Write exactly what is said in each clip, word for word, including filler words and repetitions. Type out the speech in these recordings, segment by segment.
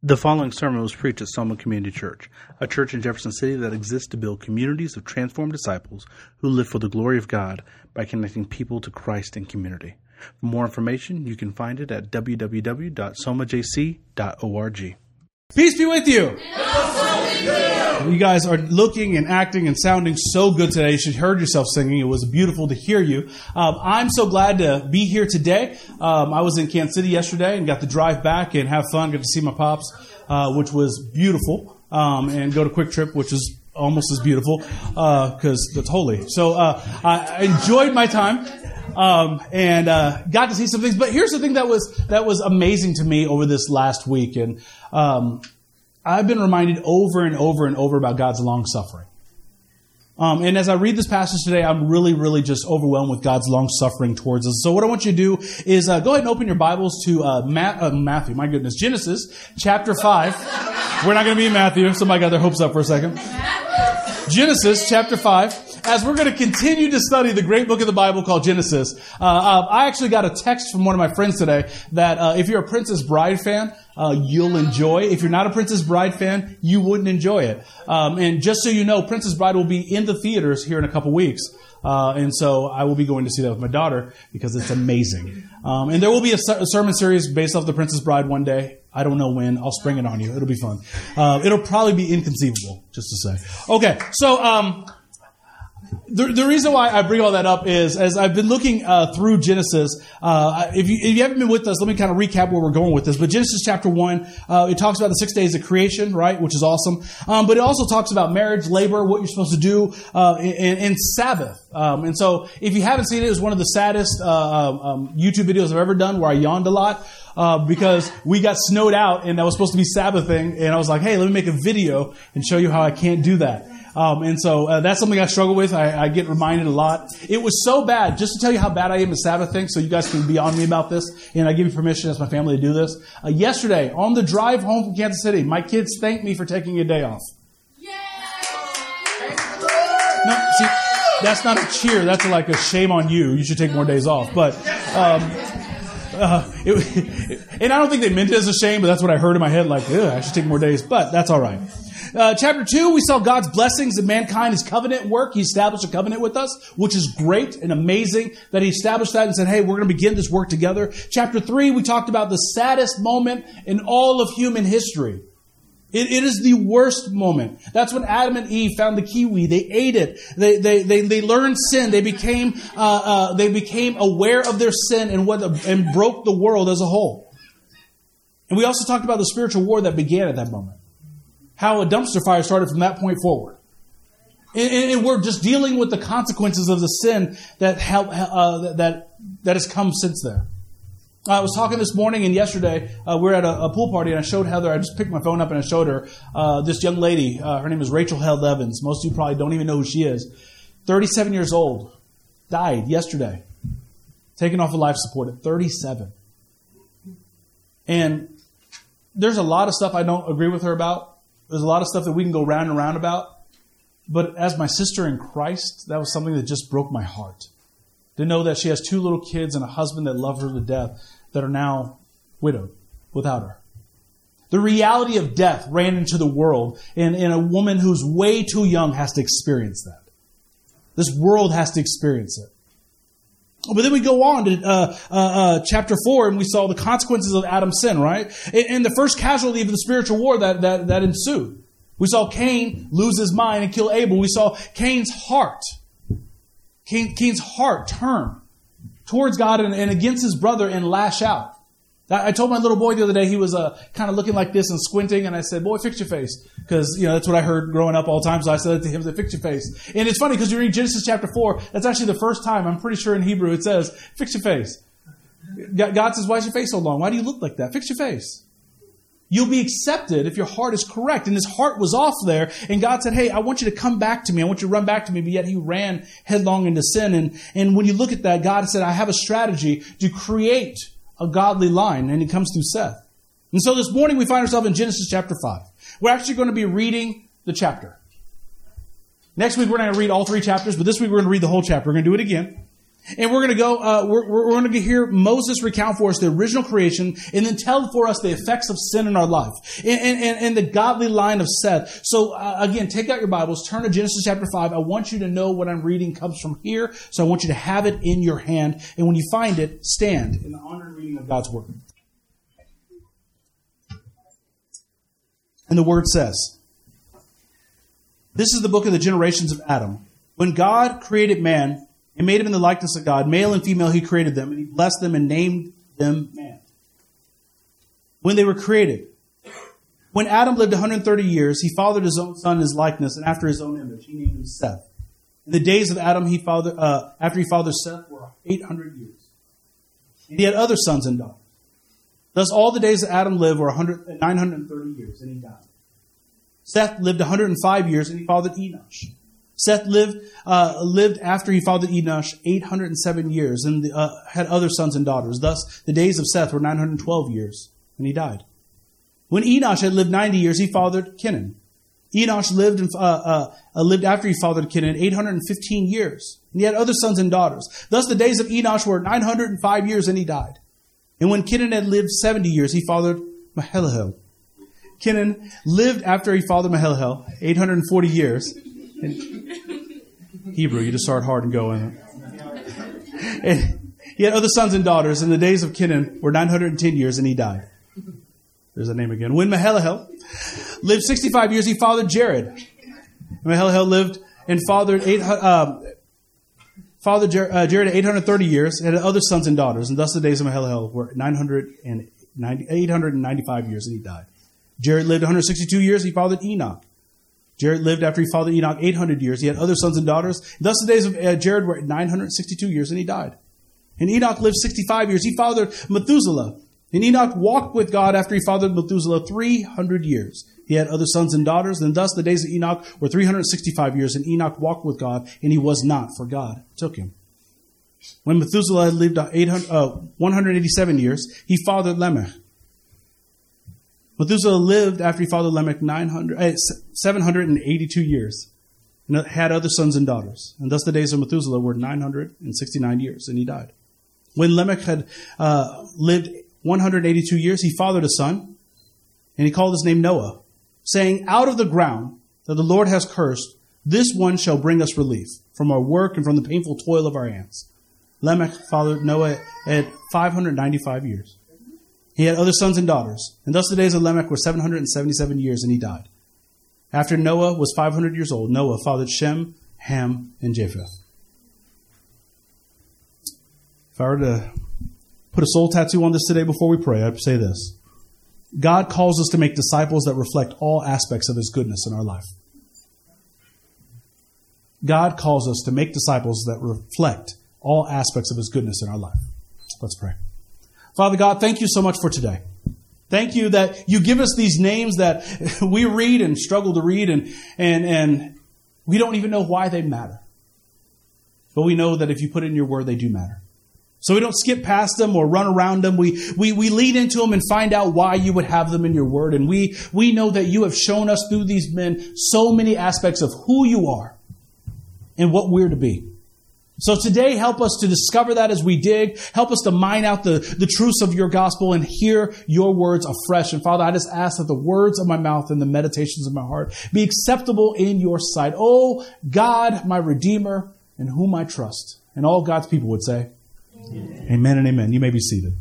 The following sermon was preached at Soma Community Church, a church in Jefferson City that exists to build communities of transformed disciples who live for the glory of God by connecting people to Christ in community. For more information, you can find it at w w w dot soma j c dot org. Peace be with you. You guys are looking and acting and sounding so good today. You should have heard yourself singing. It was beautiful to hear you. Um, I'm so glad to be here today. Um, I was in Kansas City yesterday and got to drive back and have fun. Got to see my pops, uh, which was beautiful, um, and go to Quick Trip, which is almost as beautiful because uh, that's holy. So uh, I enjoyed my time. Um, and, uh, got to see some things, but here's the thing that was, that was amazing to me over this last week. And, um, I've been reminded over and over and over about God's long suffering. Um, and as I read this passage today, I'm really, really just overwhelmed with God's long suffering towards us. So what I want you to do is, uh, go ahead and open your Bibles to, uh, Ma- uh, Matthew, my goodness, Genesis chapter five. We're not going to be in Matthew. Somebody got their hopes up for a second. Genesis chapter five. As we're going to continue to study the great book of the Bible called Genesis, uh, uh, I actually got a text from one of my friends today that uh, if you're a Princess Bride fan, uh, you'll enjoy. If you're not a Princess Bride fan, you wouldn't enjoy it. Um, and just so you know, Princess Bride will be in the theaters here in a couple weeks. Uh, and so I will be going to see that with my daughter because it's amazing. Um, and there will be a, a sermon series based off the Princess Bride one day. I don't know when. I'll spring it on you. It'll be fun. Uh, it'll probably be inconceivable, just to say. Okay, so um, the, the reason why I bring all that up is, as I've been looking uh, through Genesis, uh, if, you, if you haven't been with us, let me kind of recap where we're going with this. But Genesis chapter one, uh, it talks about the six days of creation, right, which is awesome. Um, but it also talks about marriage, labor, what you're supposed to do, uh, and, and Sabbath. Um, and so if you haven't seen it, it was one of the saddest uh, um, YouTube videos I've ever done where I yawned a lot. Uh, because we got snowed out and I was supposed to be Sabbathing, and I was like, hey, let me make a video and show you how I can't do that. Um, and so uh, that's something I struggle with. I, I get reminded a lot. It was so bad, just to tell you how bad I am at Sabbathing, so you guys can be on me about this, and I give you permission as my family to do this. Uh, yesterday, on the drive home from Kansas City, my kids thanked me for taking a day off. No, see, that's not a cheer. That's like a shame on you. You should take more days off. But... Um, Uh, it, and I don't think they meant it as a shame, but that's what I heard in my head, like, I should take more days, but that's all right. Uh, chapter two, we saw God's blessings in mankind, His covenant work. He established a covenant with us, which is great and amazing that He established that and said, hey, we're going to begin this work together. Chapter three, we talked about the saddest moment in all of human history. It, it is the worst moment. That's when Adam and Eve found the kiwi. They ate it. They they they, they learned sin. They became uh, uh, they became aware of their sin and what and broke the world as a whole. And we also talked about the spiritual war that began at that moment. How a dumpster fire started from that point forward. And, and we're just dealing with the consequences of the sin that have, uh, that that has come since then. I was talking this morning and yesterday, uh, we were at a, a pool party and I showed Heather, I just picked my phone up and I showed her uh, this young lady. Uh, her name is Rachel Held Evans. Most of you probably don't even know who she is. thirty-seven years old. Died yesterday. Taken off of life support at thirty-seven. And there's a lot of stuff I don't agree with her about. There's a lot of stuff that we can go round and round about. But as my sister in Christ, that was something that just broke my heart. To know that she has two little kids and a husband that love her to death that are now widowed without her. The reality of death ran into the world, and, and a woman who's way too young has to experience that. This world has to experience it. But then we go on to uh, uh, uh, chapter four, and we saw the consequences of Adam's sin, right? And, and the first casualty of the spiritual war that, that, that ensued. We saw Cain lose his mind and kill Abel. We saw Cain's heart. Cain, Cain's heart turn towards God and, and against his brother and lash out. I, I told my little boy the other day, he was uh, kind of looking like this and squinting, and I said, boy, fix your face. Because, you know, that's what I heard growing up all the time, so I said it to him, fix your face. And it's funny, because you read Genesis chapter four, that's actually the first time, I'm pretty sure in Hebrew, it says, fix your face. God says, why is your face so long? Why do you look like that? Fix your face. You'll be accepted if your heart is correct. And his heart was off there. And God said, hey, I want you to come back to me. I want you to run back to me. But yet he ran headlong into sin. And, and when you look at that, God said, I have a strategy to create a godly line. And it comes through Seth. And so this morning we find ourselves in Genesis chapter five. We're actually going to be reading the chapter. Next week we're going to read all three chapters. But this week we're going to read the whole chapter. We're going to do it again. And we're going to go, uh, we're, we're going to hear Moses recount for us the original creation and then tell for us the effects of sin in our life and, and, and the godly line of Seth. So uh, again, take out your Bibles, turn to Genesis chapter five. I want you to know what I'm reading comes from here. So I want you to have it in your hand. And when you find it, stand in the honor and reading of God's word. And the word says, this is the book of the generations of Adam. When God created man, He made him in the likeness of God. Male and female, He created them. And He blessed them and named them man. When they were created, when Adam lived one hundred thirty years, he fathered his own son in his likeness and after his own image. He named him Seth. In the days of Adam, he fathered, uh, after he fathered Seth, were eight hundred years. And he had other sons and daughters. Thus all the days that Adam lived were nine hundred thirty years, and he died. Seth lived one hundred five years, and he fathered Enosh. Seth lived uh, lived after he fathered Enosh eight hundred seven years and uh, had other sons and daughters. Thus, the days of Seth were nine hundred twelve years, and he died. When Enosh had lived ninety years, he fathered Kenan. Enosh lived and, uh, uh, uh, lived after he fathered Kenan eight hundred fifteen years, and he had other sons and daughters. Thus, the days of Enosh were nine hundred five years, and he died. And when Kenan had lived seventy years, he fathered Mahalalel. Kenan lived after he fathered Mahalalel eight hundred forty years. And Hebrew, you just start hard and go in. And he had other sons and daughters, and the days of Kenan were nine hundred ten years, and he died. There's that name again. When Mahalalel lived sixty-five years, he fathered Jared. Mahalalel lived and fathered eight, um, fathered Jared, uh, Jared eight hundred thirty years, and had other sons and daughters, and thus the days of Mahalalel were nine hundred ninety, eight hundred ninety-five years, and he died. Jared lived one hundred sixty-two years, he fathered Enoch. Jared lived after he fathered Enoch eight hundred years. He had other sons and daughters. Thus the days of uh, Jared were nine hundred sixty-two years, and he died. And Enoch lived sixty-five years. He fathered Methuselah. And Enoch walked with God after he fathered Methuselah three hundred years. He had other sons and daughters. And thus the days of Enoch were three hundred sixty-five years. And Enoch walked with God, and he was not, for God took him. When Methuselah had lived eight hundred, uh, one hundred eighty-seven years, he fathered Lamech. Methuselah lived after he fathered Lamech nine hundred, uh, seven hundred eighty-two years, and had other sons and daughters. And thus the days of Methuselah were nine hundred sixty-nine years, and he died. When Lamech had uh, lived one hundred eighty-two years, he fathered a son, and he called his name Noah, saying, out of the ground that the Lord has cursed, this one shall bring us relief from our work and from the painful toil of our hands. Lamech fathered Noah at five hundred ninety-five years. He had other sons and daughters, and thus the days of Lamech were seven hundred seventy-seven years, and he died. After Noah was five hundred years old, Noah fathered Shem, Ham, and Japheth. If I were to put a soul tattoo on this today before we pray, I'd say this. God calls us to make disciples that reflect all aspects of His goodness in our life. God calls us to make disciples that reflect all aspects of His goodness in our life. Let's pray. Father God, thank you so much for today. Thank you that you give us these names that we read and struggle to read, and, and, and we don't even know why they matter. But we know that if you put it in your word, they do matter. So we don't skip past them or run around them. We, we, we lead into them and find out why you would have them in your word. And we, we know that you have shown us through these men so many aspects of who you are and what we're to be. So today, help us to discover that as we dig. Help us to mine out the, the truths of your gospel and hear your words afresh. And Father, I just ask that the words of my mouth and the meditations of my heart be acceptable in your sight. Oh, God, my Redeemer, in whom I trust. And all God's people would say, amen, amen and amen. You may be seated.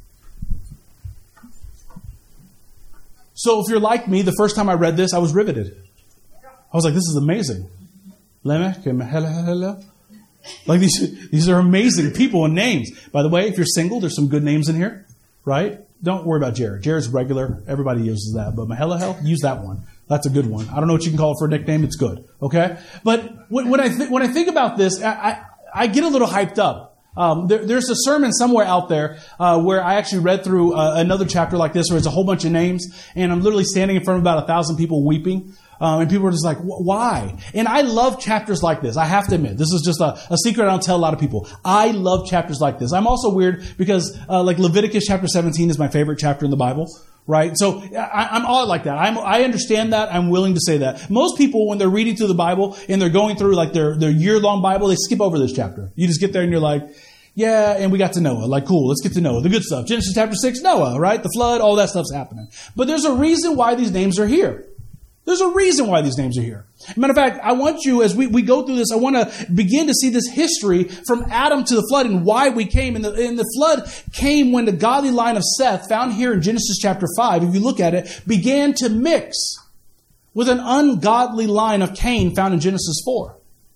So if you're like me, the first time I read this, I was riveted. I was like, this is amazing. Lamech and Mahalalel. Like these, these are amazing people and names. By the way, if you're single, there's some good names in here, right? Don't worry about Jared. Jared's regular. Everybody uses that. But Mahalalel, use that one. That's a good one. I don't know what you can call it for a nickname. It's good. Okay? But when, when I th- when I think about this, I, I, I get a little hyped up. Um, there, there's a sermon somewhere out there uh, where I actually read through uh, another chapter like this where it's a whole bunch of names, and I'm literally standing in front of about a thousand people weeping. Um, and people are just like, why? And I love chapters like this. I have to admit, this is just a, a secret I don't tell a lot of people. I love chapters like this. I'm also weird because uh, like Leviticus chapter seventeen is my favorite chapter in the Bible. Right? So I, I'm all like that. I'm, I understand that. I'm willing to say that. Most people, when they're reading through the Bible and they're going through like their, their year-long Bible, they skip over this chapter. You just get there and you're like, yeah, and we got to Noah. Like, cool, let's get to Noah. The good stuff. Genesis chapter six, Noah, right? The flood, all that stuff's happening. But there's a reason why these names are here. There's a reason why these names are here. Matter of fact, I want you, as we, we go through this, I want to begin to see this history from Adam to the flood and why we came. And the, and the flood came when the godly line of Seth, found here in Genesis chapter five, if you look at it, began to mix with an ungodly line of Cain found in Genesis four.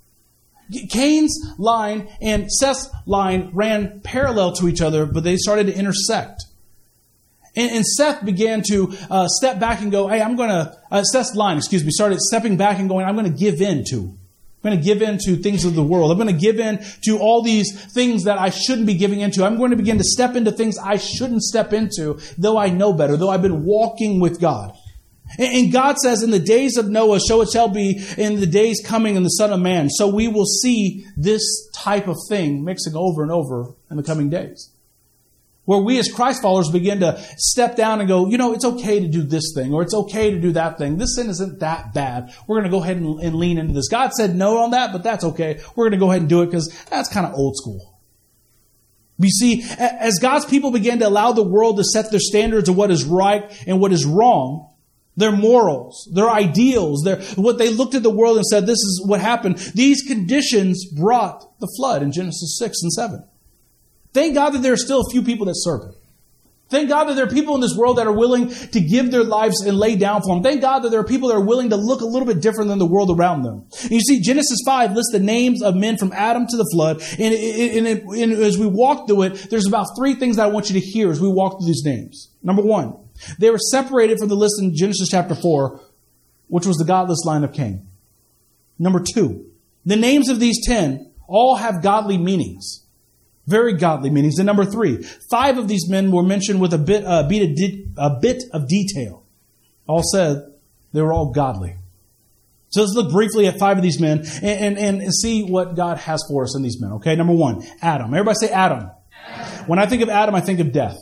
Cain's line and Seth's line ran parallel to each other, but they started to intersect. And, and Seth began to uh, step back and go, hey, I'm going to, uh, Seth's line, excuse me, started stepping back and going, I'm going to give in to. I'm going to give in to things of the world. I'm going to give in to all these things that I shouldn't be giving into. I'm going to begin to step into things I shouldn't step into, though I know better, though I've been walking with God. And, and God says, in the days of Noah, so it shall be in the days coming in the Son of Man. So we will see this type of thing mixing over and over in the coming days. Where we as Christ followers begin to step down and go, you know, it's okay to do this thing, or it's okay to do that thing. This sin isn't that bad. We're going to go ahead and, and lean into this. God said no on that, but that's okay. We're going to go ahead and do it because that's kind of old school. You see, as God's people began to allow the world to set their standards of what is right and what is wrong, their morals, their ideals, their, what they looked at the world and said, this is what happened. These conditions brought the flood in Genesis six and seven. Thank God that there are still a few people that serve Him. Thank God that there are people in this world that are willing to give their lives and lay down for Him. Thank God that there are people that are willing to look a little bit different than the world around them. And you see, Genesis five lists the names of men from Adam to the flood. And, and, and, and as we walk through it, there's about three things that I want you to hear as we walk through these names. Number one, they were separated from the list in Genesis chapter four, which was the godless line of Cain. Number two, the names of these ten all have godly meanings. Very godly meanings. And number three, five of these men were mentioned with a bit, uh, bit, of de- a bit of detail. All said, they were all godly. So let's look briefly at five of these men and, and, and see what God has for us in these men. Okay, number one, Adam. Everybody say Adam. Adam. When I think of Adam, I think of death.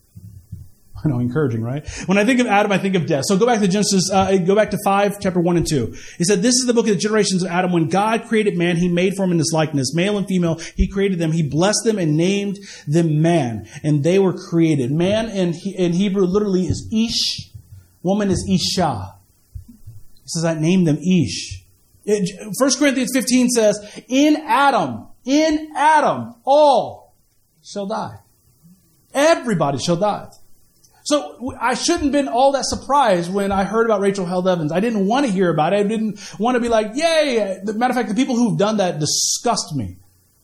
I know, encouraging, right? When I think of Adam, I think of death. So go back to Genesis, uh, go back to five, chapter one and two. He said, this is the book of the generations of Adam. When God created man, He made for him in His likeness. Male and female, He created them. He blessed them and named them man. And they were created. Man in, in Hebrew literally is Ish. Woman is Isha. He says, I named them Ish. It, First Corinthians fifteen says, in Adam, in Adam, all shall die. Everybody shall die. So I shouldn't have been all that surprised when I heard about Rachel Held Evans. I didn't want to hear about it. I didn't want to be like, yay. Matter of fact, the people who've done that disgust me.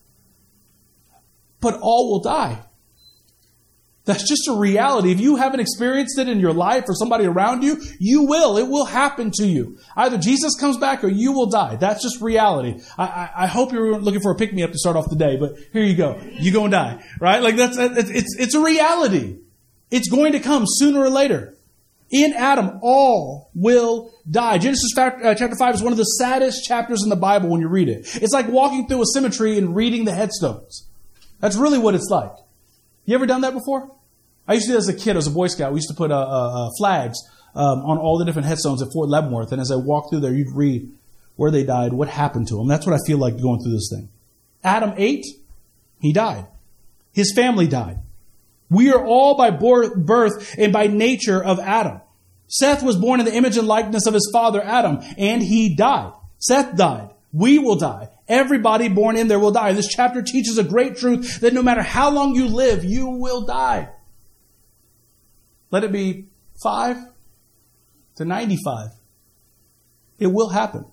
But all will die. That's just a reality. If you haven't experienced it in your life or somebody around you, you will. It will happen to you. Either Jesus comes back or you will die. That's just reality. I, I, I hope you're looking for a pick-me-up to start off the day, but here you go. You go and die. Right? Like that's it's it's a reality. It's going to come sooner or later. In Adam, all will die. Genesis chapter five is one of the saddest chapters in the Bible when you read it. It's like walking through a cemetery and reading the headstones. That's really what it's like. You ever done that before? I used to do that as a kid, as a Boy Scout. We used to put uh, uh, flags um, on all the different headstones at Fort Leavenworth. And as I walked through there, you'd read where they died, what happened to them. That's what I feel like going through this thing. Adam ate. He died. His family died. We are all by birth and by nature of Adam. Seth was born in the image and likeness of his father Adam, and he died. Seth died. We will die. Everybody born in there will die. This chapter teaches a great truth that no matter how long you live, you will die. Let it be five to ninety-five. It will happen.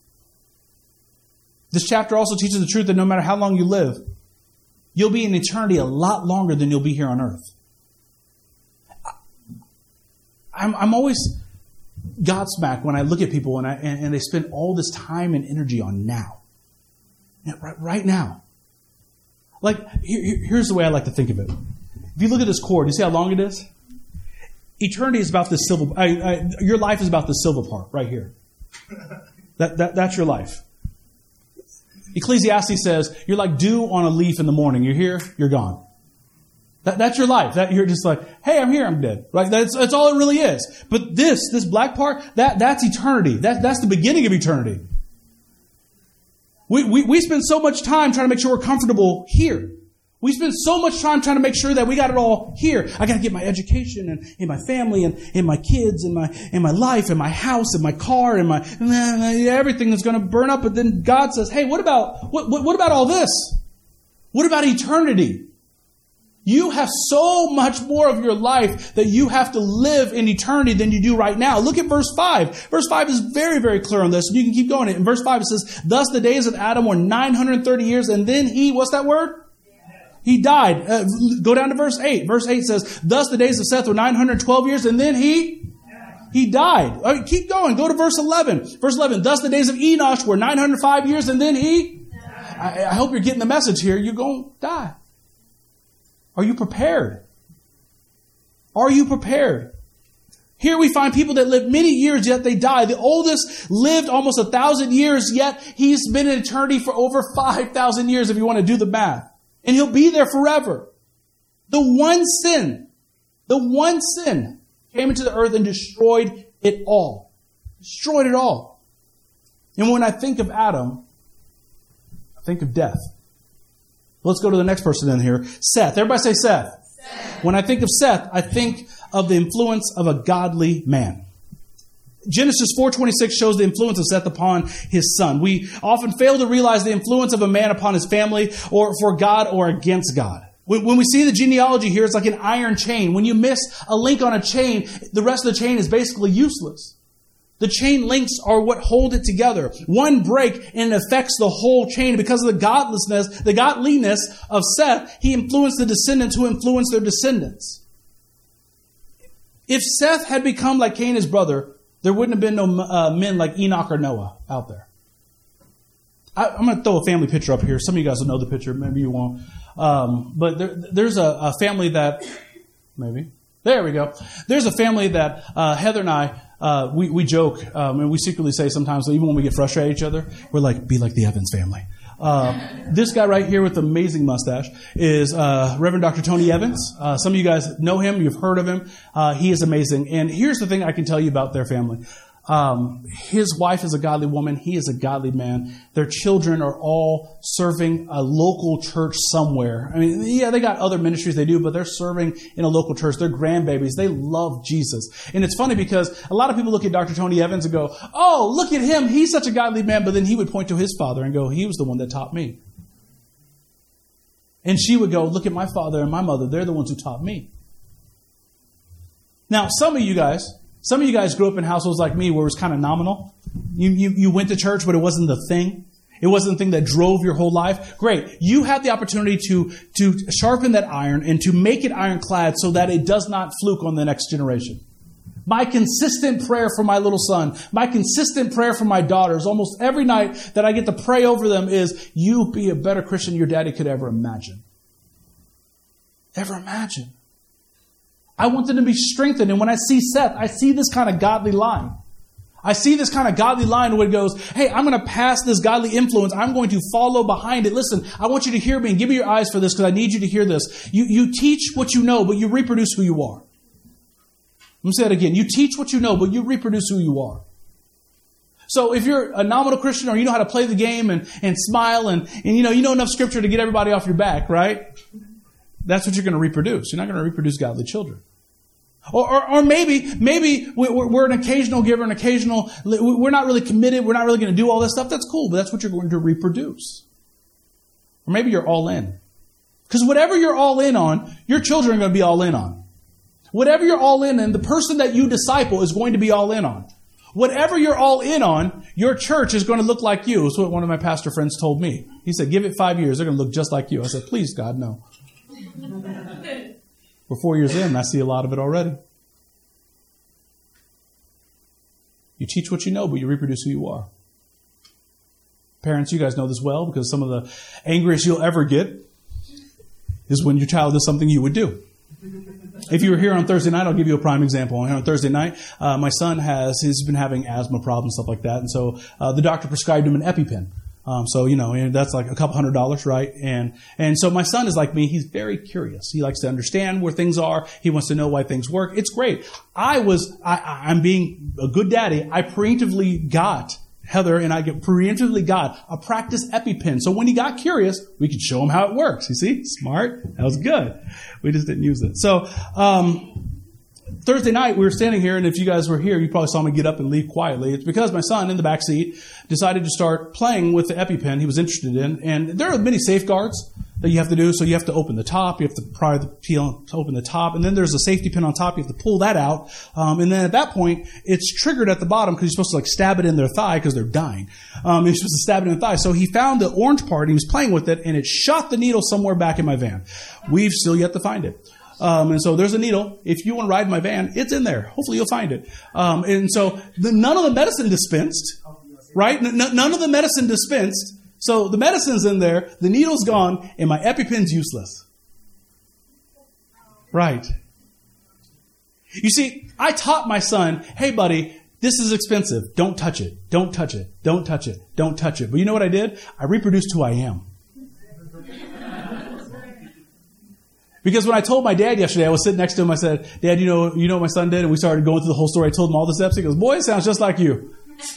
This chapter also teaches the truth that no matter how long you live, you'll be in eternity a lot longer than you'll be here on earth. I'm, I'm always godsmacked when I look at people and, I, and, and they spend all this time and energy on now. Right, right now. Like, here, here's the way I like to think of it. If you look at this cord, you see how long it is? Eternity is about this silver. I, I, your life is about the silver part right here. That, that that's your life. Ecclesiastes says, you're like dew on a leaf in the morning. You're here, you're gone. That, that's your life. That you're just like, hey, I'm here, I'm dead. Right? That's, that's all it really is. But this, this black part, that, that's eternity. That, that's the beginning of eternity. We, we, we spend so much time trying to make sure we're comfortable here. We spend so much time trying to make sure that we got it all here. I got to get my education and in my family and in my kids and my in my life and my house and my car and my and everything that's going to burn up. But then God says, "Hey, what about what, what what about all this? What about eternity? You have so much more of your life that you have to live in eternity than you do right now." Look at verse five. Verse five is very, very clear on this. And you can keep going. In verse five, it says, "Thus the days of Adam were nine hundred thirty years, and then he," what's that word? He died. Uh, go down to verse eight. Verse eight says, "Thus the days of Seth were nine hundred twelve years, and then he he died." All right, keep going. Go to verse eleven. Verse eleven, "Thus the days of Enosh were nine hundred five years, and then he..." I, I hope you're getting the message here. You're going to die. Are you prepared? Are you prepared? Here we find people that live many years, yet they die. The oldest lived almost a thousand years, yet he's been in eternity for over five thousand years, if you want to do the math. And he'll be there forever. The one sin, the one sin came into the earth and destroyed it all. Destroyed it all. And when I think of Adam, I think of death. Let's go to the next person in here. Seth. Everybody say Seth. Seth. When I think of Seth, I think of the influence of a godly man. Genesis four twenty-six shows the influence of Seth upon his son. We often fail to realize the influence of a man upon his family or for God or against God. When we see the genealogy here, it's like an iron chain. When you miss a link on a chain, the rest of the chain is basically useless. The chain links are what hold it together. One break and it affects the whole chain. Because of the godlessness, the godliness of Seth, he influenced the descendants who influenced their descendants. If Seth had become like Cain, his brother, there wouldn't have been no uh, men like Enoch or Noah out there. I, I'm going to throw a family picture up here. Some of you guys will know the picture. Maybe you won't. Um, but there, there's a, a family that, maybe. There we go. There's a family that uh, Heather and I, uh, we, we joke, um, and we secretly say sometimes, even when we get frustrated at each other, we're like, be like the Evans family. Uh, this guy right here with the amazing mustache is uh, Reverend Doctor Tony Evans. Uh, some of you guys know him. You've heard of him. Uh, he is amazing. And here's the thing I can tell you about their family. Um, his wife is a godly woman. He is a godly man. Their children are all serving a local church somewhere. I mean, yeah, they got other ministries they do, but they're serving in a local church. They're grandbabies. They love Jesus. And it's funny because a lot of people look at Doctor Tony Evans and go, "Oh, look at him. He's such a godly man." But then he would point to his father and go, "He was the one that taught me." And she would go, "Look at my father and my mother. They're the ones who taught me." Now, some of you guys, Some of you guys grew up in households like me where it was kind of nominal. You, you, you went to church, but it wasn't the thing. It wasn't the thing that drove your whole life. Great. You have the opportunity to, to sharpen that iron and to make it ironclad so that it does not fluke on the next generation. My consistent prayer for my little son, my consistent prayer for my daughters, almost every night that I get to pray over them is, you be a better Christian than your daddy could ever imagine. Ever imagine. I want them to be strengthened. And when I see Seth, I see this kind of godly line. I see this kind of godly line where it goes, hey, I'm going to pass this godly influence. I'm going to follow behind it. Listen, I want you to hear me and give me your eyes for this because I need you to hear this. You, you teach what you know, but you reproduce who you are. Let me say it again. You teach what you know, but you reproduce who you are. So if you're a nominal Christian or you know how to play the game and, and smile and, and you know, you know enough scripture to get everybody off your back, right? That's what you're going to reproduce. You're not going to reproduce godly children. Or, or, or maybe, maybe we're, we're an occasional giver, an occasional, we're not really committed. We're not really going to do all this stuff. That's cool, but that's what you're going to reproduce. Or maybe you're all in. Because whatever you're all in on, your children are going to be all in on. Whatever you're all in on, the person that you disciple is going to be all in on. Whatever you're all in on, your church is going to look like you. That's what one of my pastor friends told me. He said, give it five years, they're going to look just like you. I said, please, God, no. We're four years in, and I see a lot of it already. You teach what you know, but you reproduce who you are. Parents, you guys know this well because some of the angriest you'll ever get is when your child does something you would do. If you were here on Thursday night, I'll give you a prime example. On Thursday night, uh, my son has, he's been having asthma problems, stuff like that. And so uh, the doctor prescribed him an EpiPen. Um, so, you know, and that's like a couple hundred dollars, right? And, and so my son is like me. He's very curious. He likes to understand where things are. He wants to know why things work. It's great. I was, I, I'm being a good daddy. I preemptively got Heather and I get preemptively got a practice EpiPen. So when he got curious, we could show him how it works. You see? Smart. That was good. We just didn't use it. So, um, Thursday night, we were standing here, and if you guys were here, you probably saw me get up and leave quietly. It's because my son, in the back seat, decided to start playing with the EpiPen he was interested in. And there are many safeguards that you have to do. So you have to open the top, you have to pry the peel to open the top, and then there's a safety pin on top. You have to pull that out. Um, and then at that point, it's triggered at the bottom because you're supposed to like stab it in their thigh because they're dying. Um, you're supposed to stab it in the thigh. So he found the orange part, he was playing with it, and it shot the needle somewhere back in my van. We've still yet to find it. Um, and so there's a needle. If you want to ride my van, it's in there. Hopefully you'll find it. Um, and so the, none of the medicine dispensed, right? N- none of the medicine dispensed. So the medicine's in there, the needle's gone, and my EpiPen's useless. Right. You see, I taught my son, hey buddy, this is expensive. Don't touch it. Don't touch it. Don't touch it. Don't touch it. But you know what I did? I reproduced who I am. Because when I told my dad yesterday, I was sitting next to him, I said, Dad, you know, you know what my son did? And we started going through the whole story. I told him all the steps. He goes, boy, it sounds just like you.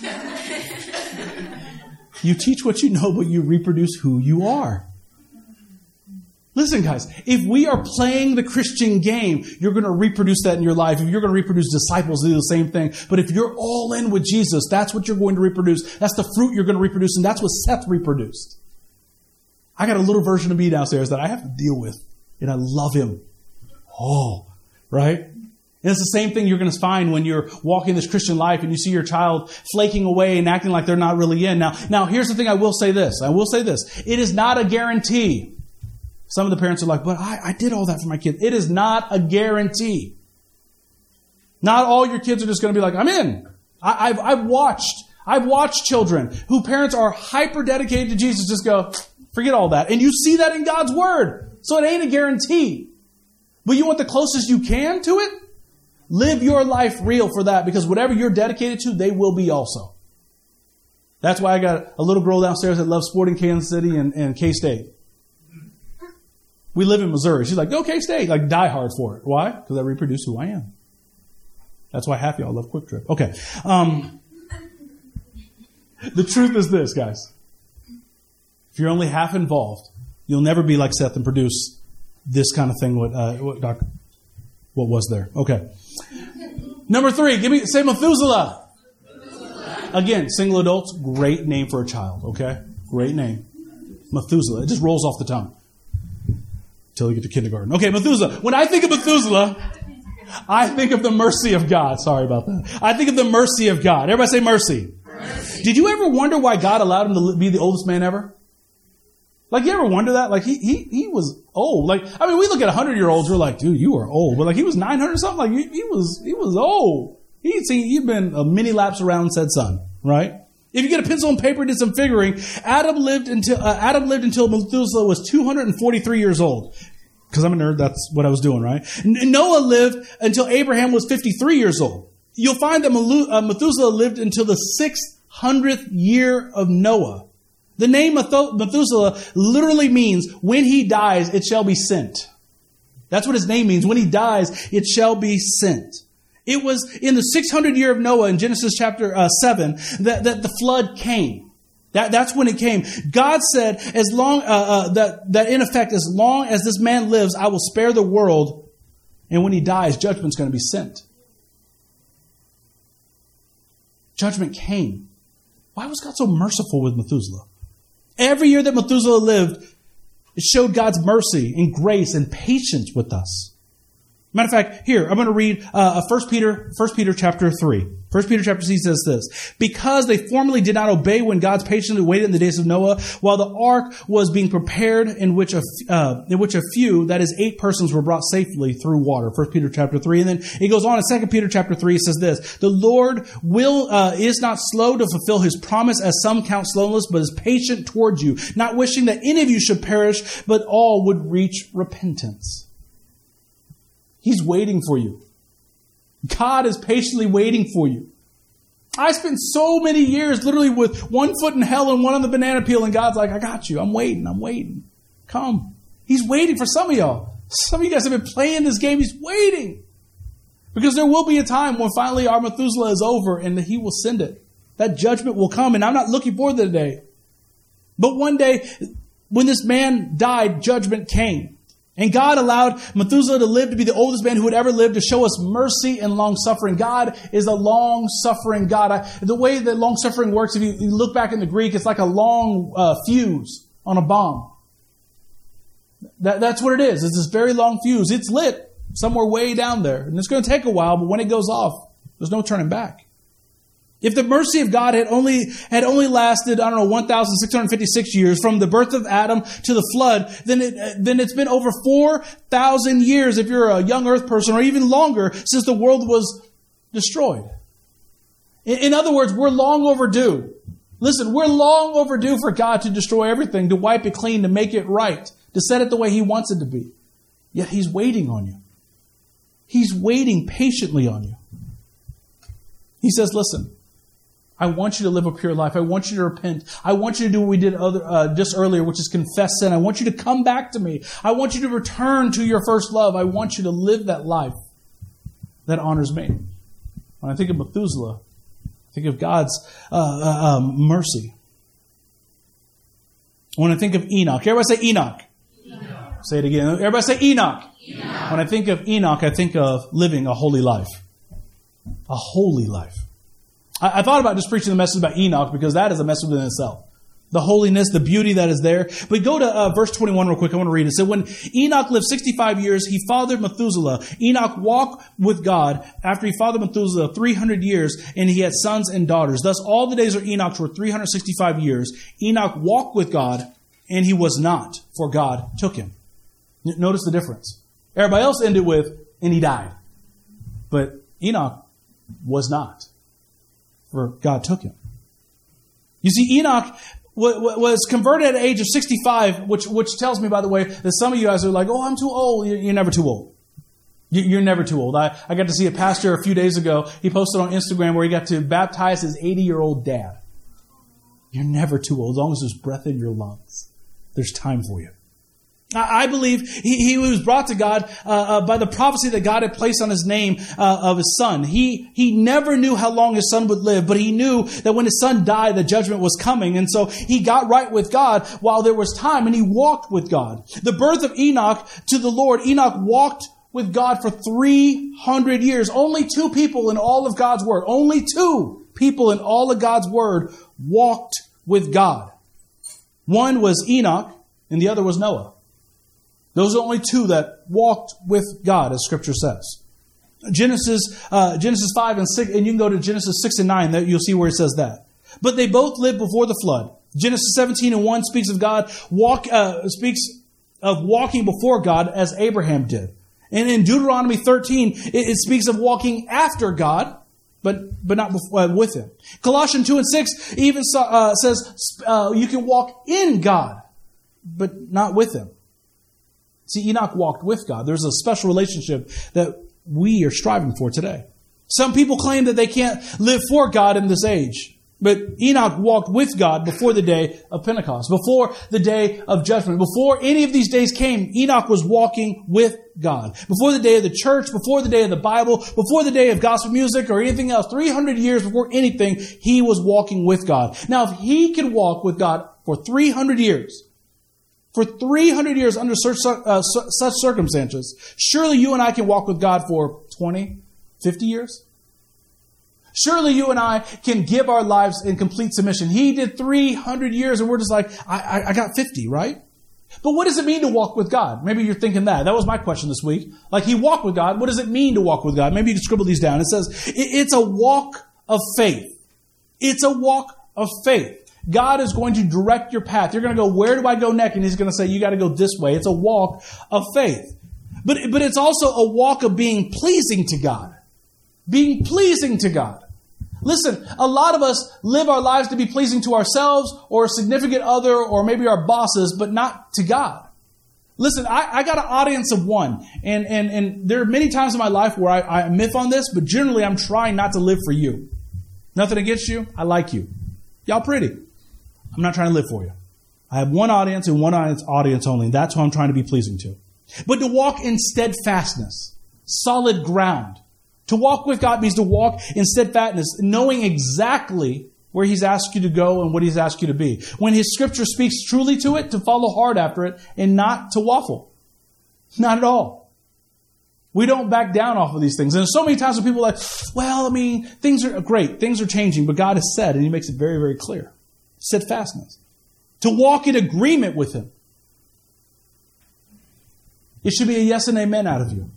You teach what you know, but you reproduce who you are. Listen, guys, if we are playing the Christian game, you're going to reproduce that in your life. If you're going to reproduce disciples, do the same thing. But if you're all in with Jesus, that's what you're going to reproduce. That's the fruit you're going to reproduce. And that's what Seth reproduced. I got a little version of me downstairs that I have to deal with. And I love him. Oh, right? And it's the same thing you're going to find when you're walking this Christian life and you see your child flaking away and acting like they're not really in. Now, now here's the thing. I will say this. I will say this. It is not a guarantee. Some of the parents are like, but I, I did all that for my kids. It is not a guarantee. Not all your kids are just going to be like, I'm in. I, I've, I've watched. I've watched children who parents are hyper dedicated to Jesus just go, forget all that. And you see that in God's Word. So it ain't a guarantee. But you want the closest you can to it? Live your life real for that, because whatever you're dedicated to, they will be also. That's why I got a little girl downstairs that loves Sporting Kansas City and, and K-State. We live in Missouri. She's like, go K-State. Like, die hard for it. Why? Because I reproduce who I am. That's why half y'all love Quick Trip. Okay. Um, the truth is this, guys. If you're only half involved, you'll never be like Seth and produce this kind of thing. What, uh, what, doc, what was there? Okay. Number three, give me, say Methuselah. Methuselah. Again, single adults, great name for a child, okay? Great name. Methuselah. It just rolls off the tongue. Until you get to kindergarten. Okay, Methuselah. When I think of Methuselah, I think of the mercy of God. Sorry about that. I think of the mercy of God. Everybody say mercy. Mercy. Did you ever wonder why God allowed him to be the oldest man ever? Like, you ever wonder that? Like, he, he, he was old. Like, I mean, we look at hundred-year-olds, we're like, dude, you are old. But like, he was nine hundred something. Like, he, he was, he was old. He'd seen, he'd been a mini laps around said sun, right? If you get a pencil and paper and did some figuring, Adam lived until, uh, Adam lived until Methuselah was two hundred forty-three years old. Because I'm a nerd, that's what I was doing, right? N- Noah lived until Abraham was fifty-three years old. You'll find that Methuselah lived until the six hundredth year of Noah. The name Methuselah literally means, when he dies, it shall be sent. That's what his name means. When he dies, it shall be sent. It was in the six hundredth year of Noah in Genesis chapter uh, seven that, that the flood came. That, that's when it came. God said, as long uh, uh, that, that in effect, as long as this man lives, I will spare the world. And when he dies, judgment's going to be sent. Judgment came. Why was God so merciful with Methuselah? Every year that Methuselah lived, it showed God's mercy and grace and patience with us. Matter of fact, here, I'm going to read uh, First Peter, First Peter chapter three. First Peter chapter three says this: because they formerly did not obey when God's patiently waited in the days of Noah, while the ark was being prepared, in which a, uh, in which a few, that is eight persons, were brought safely through water. First Peter chapter three. And then it goes on in Second Peter chapter three, it says this: the Lord will uh, is not slow to fulfill his promise, as some count slowness, but is patient towards you, not wishing that any of you should perish, but all would reach repentance. He's waiting for you. God is patiently waiting for you. I spent so many years literally with one foot in hell and one on the banana peel, and God's like, I got you. I'm waiting. I'm waiting. Come. He's waiting for some of y'all. Some of you guys have been playing this game. He's waiting. Because there will be a time when finally our Methuselah is over and he will send it. That judgment will come, and I'm not looking forward to the day. But one day, when this man died, judgment came. And God allowed Methuselah to live to be the oldest man who had ever lived, to show us mercy and long-suffering. God is a long-suffering God. I, the way that long-suffering works, if you, you look back in the Greek, it's like a long uh, fuse on a bomb. That, that's what it is. It's this very long fuse. It's lit somewhere way down there. And it's going to take a while, but when it goes off, there's no turning back. If the mercy of God had only had only lasted, I don't know, one thousand six hundred fifty-six years from the birth of Adam to the flood, then it then it's been over four thousand years, if you're a young earth person, or even longer, since the world was destroyed. In, in other words, we're long overdue. Listen, we're long overdue for God to destroy everything, to wipe it clean, to make it right, to set it the way He wants it to be. Yet He's waiting on you. He's waiting patiently on you. He says, listen, I want you to live a pure life. I want you to repent. I want you to do what we did other, uh, just earlier, which is confess sin. I want you to come back to me. I want you to return to your first love. I want you to live that life that honors me. When I think of Methuselah, I think of God's uh, uh, um, mercy. When I think of Enoch, everybody say Enoch. Enoch. Say it again. Everybody say Enoch. Enoch. When I think of Enoch, I think of living a holy life. A holy life. I, I thought about just preaching the message about Enoch, because that is a message within itself. The holiness, the beauty that is there. But go to uh, verse twenty-one real quick. I want to read it. It said, when Enoch lived sixty-five years, he fathered Methuselah. Enoch walked with God after he fathered Methuselah three hundred years, and he had sons and daughters. Thus all the days of Enoch were three hundred sixty-five years. Enoch walked with God, and he was not, for God took him. N- notice the difference. Everybody else ended with, and he died. But Enoch was not, for God took him. You see, Enoch was converted at the age of sixty-five, which which tells me, by the way, that some of you guys are like, oh, I'm too old. You're never too old. You're never too old. I, I got to see a pastor a few days ago. He posted on Instagram where he got to baptize his eighty-year-old dad. You're never too old. As long as there's breath in your lungs, there's time for you. I believe he, he was brought to God uh, uh, by the prophecy that God had placed on his name uh, of his son. He he never knew how long his son would live, but he knew that when his son died, the judgment was coming. And so he got right with God while there was time, and he walked with God. The birth of Enoch to the Lord, Enoch walked with God for three hundred years. Only two people in all of God's word, only two people in all of God's word walked with God. One was Enoch, and the other was Noah. Those are only two that walked with God, as Scripture says. Genesis uh, Genesis five and six, and you can go to Genesis six and nine, you'll see where it says that. But they both lived before the flood. Genesis seventeen and one speaks of God walk uh, speaks of walking before God as Abraham did. And in Deuteronomy thirteen, it, it speaks of walking after God, but but not before, uh, with Him. Colossians two and six even uh, says uh, you can walk in God, but not with Him. See, Enoch walked with God. There's a special relationship that we are striving for today. Some people claim that they can't live for God in this age. But Enoch walked with God before the day of Pentecost, before the day of judgment. Before any of these days came, Enoch was walking with God. Before the day of the church, before the day of the Bible, before the day of gospel music or anything else, three hundred years before anything, he was walking with God. Now, if he can walk with God for three hundred years, for three hundred years under such, uh, such circumstances, surely you and I can walk with God for twenty, fifty years? Surely you and I can give our lives in complete submission. He did three hundred years and we're just like, I, I, I got fifty, right? But what does it mean to walk with God? Maybe you're thinking that. That was my question this week. Like, he walked with God. What does it mean to walk with God? Maybe you can scribble these down. It says, it's a walk of faith. It's a walk of faith. God is going to direct your path. You're going to go, where do I go next? And He's going to say, you got to go this way. It's a walk of faith. But, but it's also a walk of being pleasing to God. Being pleasing to God. Listen, a lot of us live our lives to be pleasing to ourselves or a significant other or maybe our bosses, but not to God. Listen, I, I got an audience of one. And, and, and there are many times in my life where I, I miss on this, but generally I'm trying not to live for you. Nothing against you. I like you. Y'all pretty. I'm not trying to live for you. I have one audience and one audience, audience only. And that's who I'm trying to be pleasing to. But to walk in steadfastness, solid ground. To walk with God means to walk in steadfastness, knowing exactly where He's asked you to go and what He's asked you to be. When His Scripture speaks truly to it, to follow hard after it and not to waffle. Not at all. We don't back down off of these things. And so many times when people are like, well, I mean, things are great. Things are changing. But God has said, and He makes it very, very clear. Steadfastness. To walk in agreement with Him. It should be a yes and amen out of you.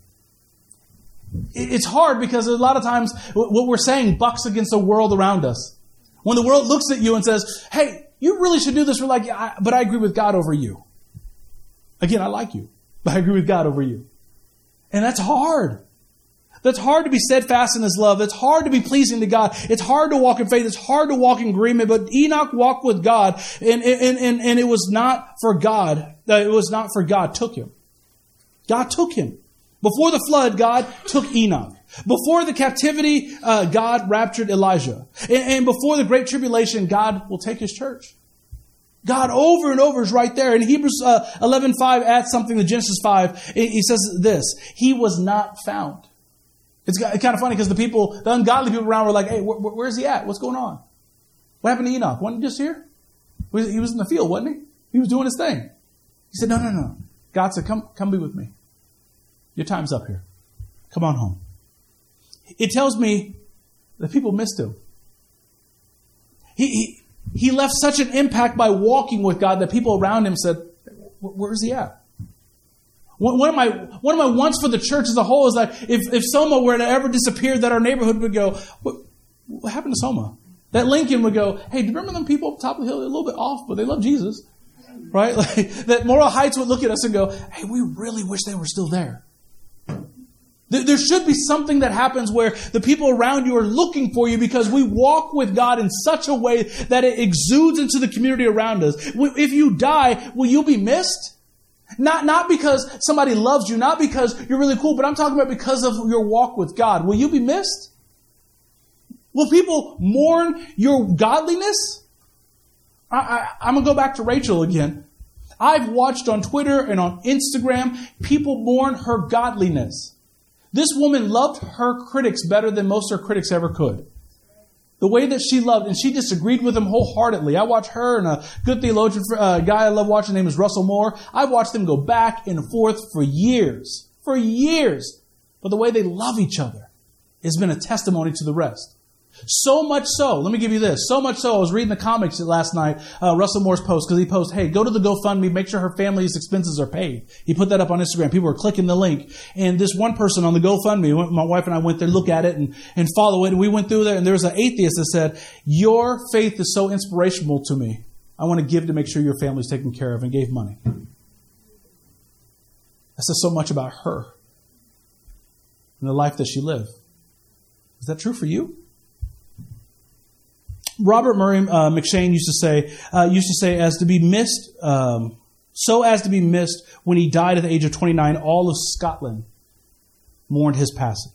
It's hard because a lot of times what we're saying bucks against the world around us. When the world looks at you and says, hey, you really should do this, we're like, yeah, but I agree with God over you. Again, I like you, but I agree with God over you. And that's hard. That's hard to be steadfast in His love. It's hard to be pleasing to God. It's hard to walk in faith. It's hard to walk in agreement. But Enoch walked with God, and, and, and, and it was not for God. It was not for God took him. God took him. Before the flood, God took Enoch. Before the captivity, uh, God raptured Elijah. And, and before the great tribulation, God will take His church. God over and over is right there. In Hebrews uh, eleven five adds something to Genesis five. He says this, He was not found. It's kind of funny because the people, the ungodly people around were like, hey, wh- wh- where's he at? What's going on? What happened to Enoch? Wasn't he just here? He was in the field, wasn't he? He was doing his thing. He said, no, no, no. God said, come, come be with me. Your time's up here. Come on home. It tells me that people missed him. He, he, he left such an impact by walking with God that people around him said, where's he at? One of my one of my wants for the church as a whole is that if, if Soma were to ever disappear, that our neighborhood would go, what, what happened to Soma? That Lincoln would go, hey, do you remember them people up top of the hill? They're a little bit off, but they love Jesus. Right? Like, that Moral Heights would look at us and go, hey, we really wish they were still there. There, there should be something that happens where the people around you are looking for you because we walk with God in such a way that it exudes into the community around us. If you die, will you be missed? Not, not because somebody loves you, not because you're really cool, but I'm talking about because of your walk with God. Will you be missed? Will people mourn your godliness? I, I, I'm going to go back to Rachel again. I've watched on Twitter and on Instagram, people mourn her godliness. This woman loved her critics better than most of her critics ever could. The way that she loved, and she disagreed with them wholeheartedly. I watch her and a good theologian uh, guy I love watching, his name is Russell Moore. I've watched them go back and forth for years. For years. But the way they love each other has been a testimony to the rest. So much so, let me give you this, so much so, I was reading the comics last night, uh, Russell Moore's post, because he posted, hey, go to the GoFundMe, make sure her family's expenses are paid. He put that up on Instagram. People were clicking the link. And this one person on the GoFundMe, my wife and I went there, look at it and, and follow it. And we went through there, and there was an atheist that said, your faith is so inspirational to me. I want to give to make sure your family's taken care of, and gave money. That says so much about her and the life that she lived. Is that true for you? Robert Murray uh, McShane used to say, uh, used to say, as to be missed, um, so as to be missed when he died at the age of twenty-nine, all of Scotland mourned his passing.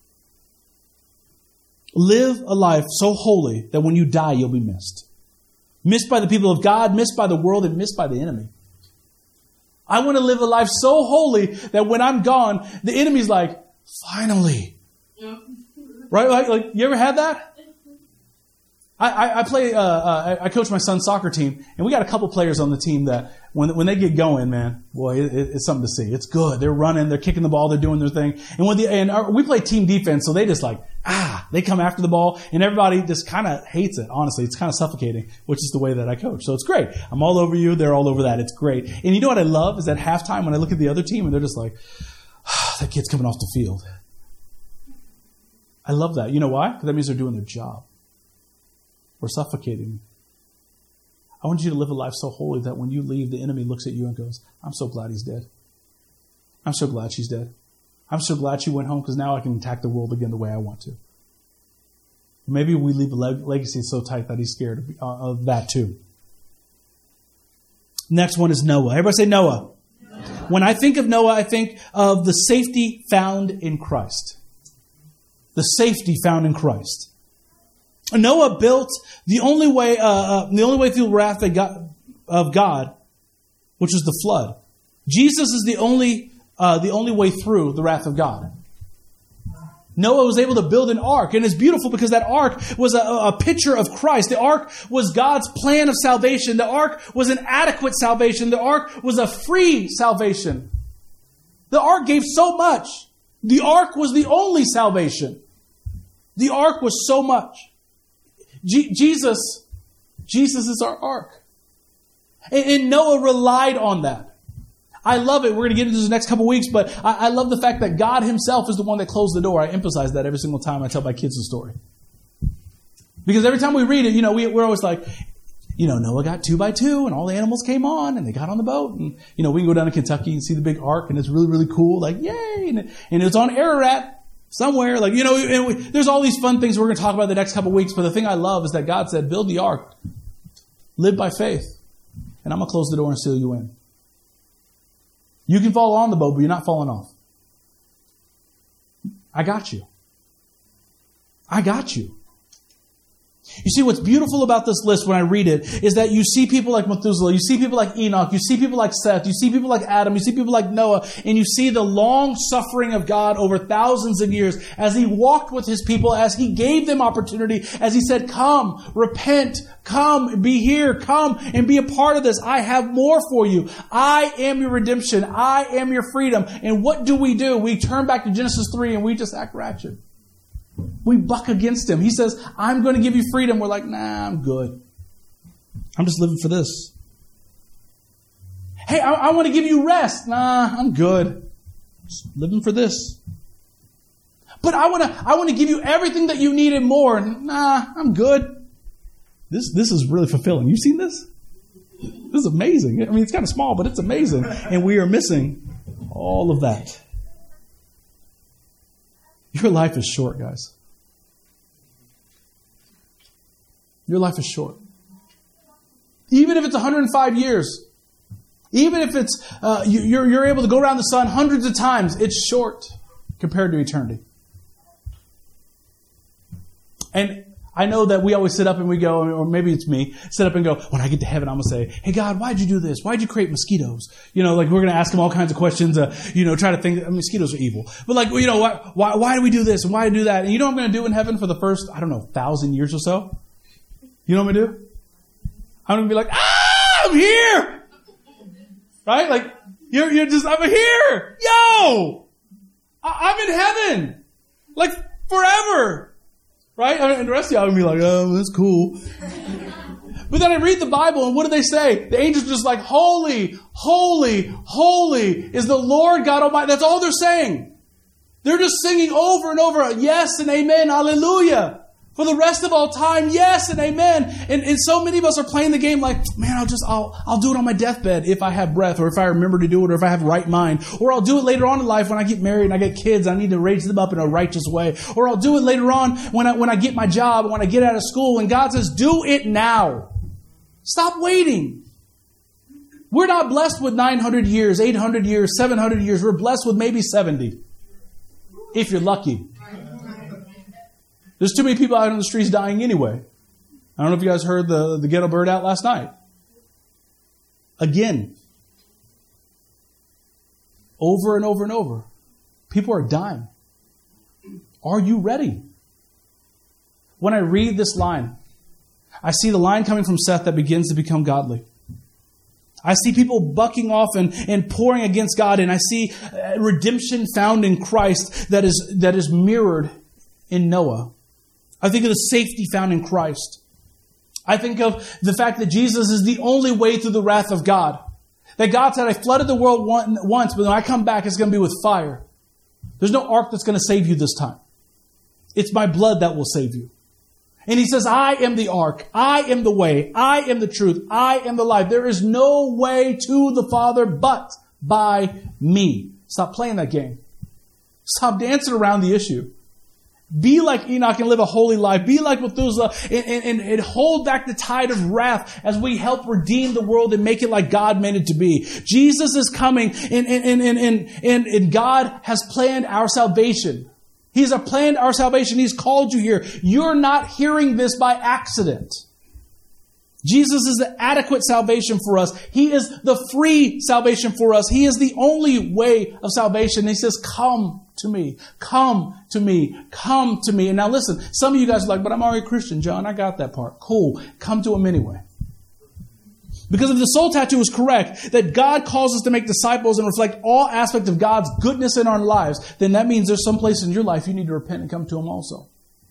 Live a life so holy that when you die, you'll be missed. Missed by the people of God, missed by the world, and missed by the enemy. I want to live a life so holy that when I'm gone, the enemy's like, finally. Right? Like, like you ever had that? I, I play, uh, uh, I coach my son's soccer team, and we got a couple players on the team that when when they get going, man, boy, it, it's something to see. It's good. They're running, they're kicking the ball, they're doing their thing. And when the, and our, we play team defense, so they just like, ah, they come after the ball, and everybody just kind of hates it, honestly. It's kind of suffocating, which is the way that I coach. So it's great. I'm all over you, they're all over that. It's great. And you know what I love is at halftime when I look at the other team, and they're just like, ah, that kid's coming off the field. I love that. You know why? Because that means they're doing their job. We're suffocating. I want you to live a life so holy that when you leave, the enemy looks at you and goes, I'm so glad he's dead. I'm so glad she's dead. I'm so glad she went home because now I can attack the world again the way I want to. Maybe we leave a leg- legacy so tight that he's scared of, uh, of that too. Next one is Noah. Everybody say Noah. Noah. When I think of Noah, I think of the safety found in Christ. The safety found in Christ. Noah built the only way, uh, uh, the only way through the wrath that God, of God, which was the flood. Jesus is the only, uh, the only way through the wrath of God. Noah was able to build an ark, and it's beautiful because that ark was a, a picture of Christ. The ark was God's plan of salvation. The ark was an adequate salvation. The ark was a free salvation. The ark gave so much. The ark was the only salvation. The ark was so much. G- Jesus, Jesus is our ark. And, and Noah relied on that. I love it. We're going to get into this the next couple weeks, but I, I love the fact that God himself is the one that closed the door. I emphasize that every single time I tell my kids the story. Because every time we read it, you know, we, we're always like, you know, Noah got two by two and all the animals came on and they got on the boat. And, you know, we can go down to Kentucky and see the big ark and it's really, really cool. Like, yay. And, and it's on Ararat somewhere. Like, you know, and we, there's all these fun things we're going to talk about the next couple weeks. But the thing I love is that God said, build the ark, live by faith, and I'm going to close the door and seal you in. You can fall on the boat, but you're not falling off. I got you. I got you. You see, what's beautiful about this list when I read it is that you see people like Methuselah, you see people like Enoch, you see people like Seth, you see people like Adam, you see people like Noah, and you see the long suffering of God over thousands of years as he walked with his people, as he gave them opportunity, as he said, come, repent, come, be here, come and be a part of this. I have more for you. I am your redemption. I am your freedom. And what do we do? We turn back to Genesis three and we just act ratchet. We buck against him. He says, I'm going to give you freedom. We're like, nah, I'm good. I'm just living for this. Hey, I, I want to give you rest. Nah, I'm good. Just living for this. But I want to I want to give you everything that you need and more. Nah, I'm good. This, this is really fulfilling. You've seen this? This is amazing. I mean, it's kind of small, but it's amazing. And we are missing all of that. Your life is short, guys. Your life is short. Even if it's one hundred five years, even if it's uh, you, you're, you're able to go around the sun hundreds of times, it's short compared to eternity. And I know that we always sit up and we go, or maybe it's me, sit up and go, when I get to heaven, I'm going to say, hey, God, why'd you do this? Why'd you create mosquitoes? You know, like we're going to ask him all kinds of questions, uh, you know, try to think, I mean, mosquitoes are evil. But like, you know, why, why, why do we do this and why do we do that? And you know what I'm going to do in heaven for the first, I don't know, thousand years or so? You know what I'm going to do? I'm going to be like, ah, I'm here! Right? Like, you're, you're just, I'm here! Yo! I, I'm in heaven! Like, forever! Right? And the rest of y'all are going to be like, oh, that's cool. But then I read the Bible, and what do they say? The angels are just like, holy, holy, holy is the Lord God Almighty. That's all they're saying. They're just singing over and over, yes and amen, hallelujah. For the rest of all time, yes and amen. And, and so many of us are playing the game like, man, I'll just, I'll, I'll do it on my deathbed if I have breath, or if I remember to do it, or if I have right mind. Or I'll do it later on in life when I get married and I get kids, I need to raise them up in a righteous way. Or I'll do it later on when I, when I get my job, when I get out of school. And God says, do it now. Stop waiting. We're not blessed with nine hundred years, eight hundred years, seven hundred years. We're blessed with maybe seventy. If you're lucky. There's too many people out on the streets dying anyway. I don't know if you guys heard the, the ghetto bird out last night. Again. Over and over and over. People are dying. Are you ready? When I read this line, I see the line coming from Seth that begins to become godly. I see people bucking off and, and pouring against God, and I see redemption found in Christ that is, that is mirrored in Noah. I think of the safety found in Christ. I think of the fact that Jesus is the only way through the wrath of God. That God said, I flooded the world once, but when I come back, it's going to be with fire. There's no ark that's going to save you this time. It's my blood that will save you. And he says, I am the ark. I am the way. I am the truth. I am the life. There is no way to the Father but by me. Stop playing that game. Stop dancing around the issue. Be like Enoch and live a holy life. Be like Methuselah and, and, and hold back the tide of wrath as we help redeem the world and make it like God meant it to be. Jesus is coming and, and, and, and, and, and God has planned our salvation. He's planned our salvation. He's called you here. You're not hearing this by accident. Jesus is the adequate salvation for us. He is the free salvation for us. He is the only way of salvation. He says, come to me, come to me, come to me. And now listen, some of you guys are like, but I'm already a Christian, John. I got that part. Cool. Come to him anyway. Because if the soul tattoo is correct, that God calls us to make disciples and reflect all aspects of God's goodness in our lives, then that means there's some place in your life you need to repent and come to him also.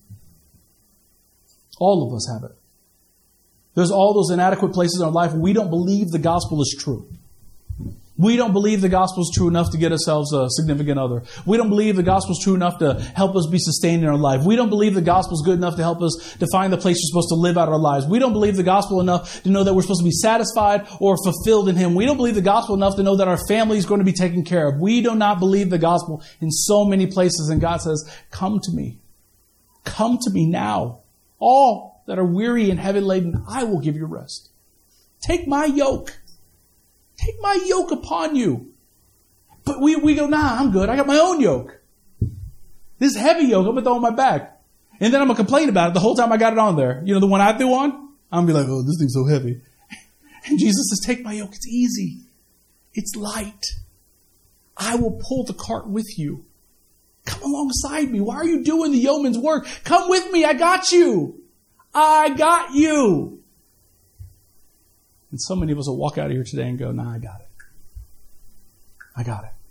All of us have it. There's all those inadequate places in our life where we don't believe the gospel is true. We don't believe the gospel is true enough to get ourselves a significant other. We don't believe the gospel is true enough to help us be sustained in our life. We don't believe the gospel is good enough to help us define the place we're supposed to live out our lives. We don't believe the gospel enough to know that we're supposed to be satisfied or fulfilled in him. We don't believe the gospel enough to know that our family is going to be taken care of. We do not believe the gospel in so many places. And God says, come to me. Come to me now. All that are weary and heavy laden, I will give you rest. Take my yoke. Take my yoke upon you. But we, we go, nah, I'm good. I got my own yoke. This heavy yoke, I'm going to throw on my back. And then I'm going to complain about it the whole time I got it on there. You know, the one I threw on, I'm going to be like, oh, this thing's so heavy. And Jesus says, take my yoke. It's easy. It's light. I will pull the cart with you. Come alongside me. Why are you doing the yeoman's work? Come with me. I got you. I got you. And so many of us will walk out of here today and go, nah, I got it. I got it.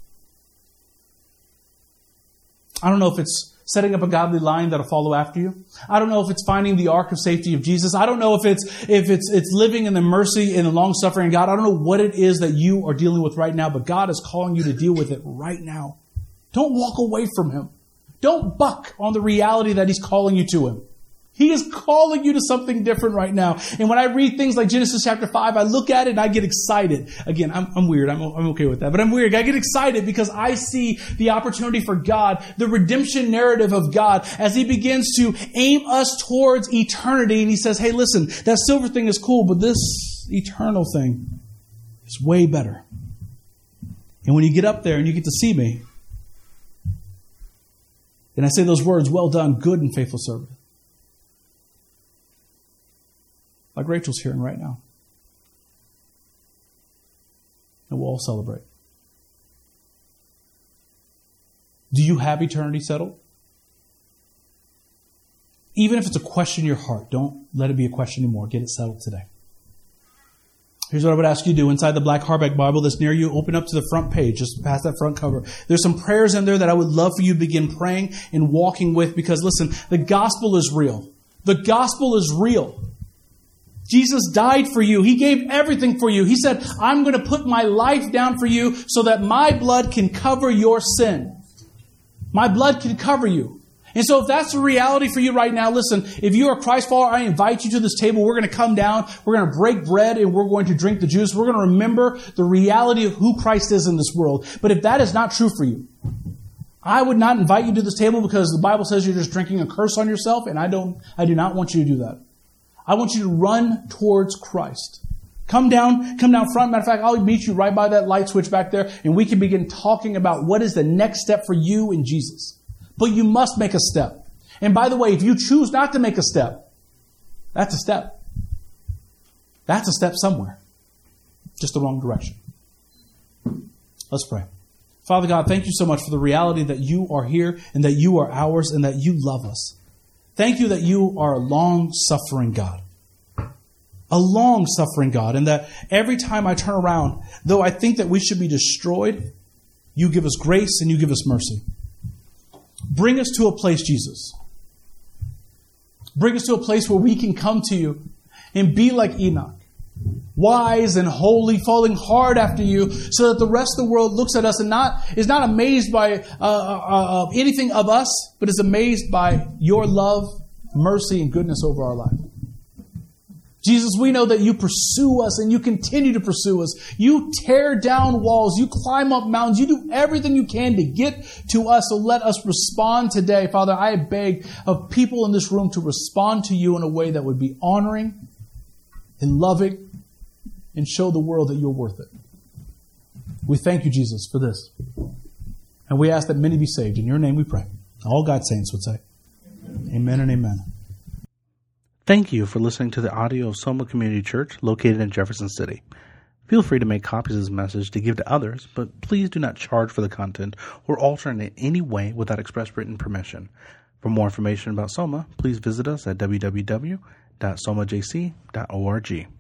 I don't know if it's setting up a godly line that'll follow after you. I don't know if it's finding the ark of safety of Jesus. I don't know if it's if it's it's living in the mercy and the long suffering of God. I don't know what it is that you are dealing with right now, but God is calling you to deal with it right now. Don't walk away from him. Don't buck on the reality that he's calling you to him. He is calling you to something different right now. And when I read things like Genesis chapter five, I look at it and I get excited. Again, I'm, I'm weird. I'm, I'm okay with that. But I'm weird. I get excited because I see the opportunity for God, the redemption narrative of God, as he begins to aim us towards eternity. And he says, hey, listen, that silver thing is cool, but this eternal thing is way better. And when you get up there and you get to see me, and I say those words, well done, good and faithful servant. Like Rachel's hearing right now. And we'll all celebrate. Do you have eternity settled? Even if it's a question in your heart, don't let it be a question anymore. Get it settled today. Here's what I would ask you to do. Inside the black hardback Bible that's near you, open up to the front page, just past that front cover. There's some prayers in there that I would love for you to begin praying and walking with, because listen, the gospel is real. The gospel is real. Jesus died for you. He gave everything for you. He said, I'm going to put my life down for you so that my blood can cover your sin. My blood can cover you. And so if that's the reality for you right now, listen, if you are a Christ follower, I invite you to this table. We're going to come down. We're going to break bread and we're going to drink the juice. We're going to remember the reality of who Christ is in this world. But if that is not true for you, I would not invite you to this table, because the Bible says you're just drinking a curse on yourself. And I don't, I do not want you to do that. I want you to run towards Christ. Come down, come down front. Matter of fact, I'll meet you right by that light switch back there, and we can begin talking about what is the next step for you in Jesus. But you must make a step. And by the way, if you choose not to make a step, that's a step. That's a step somewhere. Just the wrong direction. Let's pray. Father God, thank you so much for the reality that you are here and that you are ours and that you love us. Thank you that you are a long-suffering God. A long-suffering God. And that every time I turn around, though I think that we should be destroyed, you give us grace and you give us mercy. Bring us to a place, Jesus. Bring us to a place where we can come to you and be like Enoch. Wise and holy, falling hard after you, so that the rest of the world looks at us and not is not amazed by uh, uh, uh, anything of us, but is amazed by your love, mercy, and goodness over our life. Jesus, we know that you pursue us and you continue to pursue us. You tear down walls. You climb up mountains. You do everything you can to get to us. So let us respond today. Father, I beg of people in this room to respond to you in a way that would be honoring and loving and show the world that you're worth it. We thank you, Jesus, for this. And we ask that many be saved. In your name we pray. All God's saints would say, amen and amen. Thank you for listening to the audio of Soma Community Church located in Jefferson City. Feel free to make copies of this message to give to others, but please do not charge for the content or alter it in any way without express written permission. For more information about Soma, please visit us at w w w dot soma j c dot org.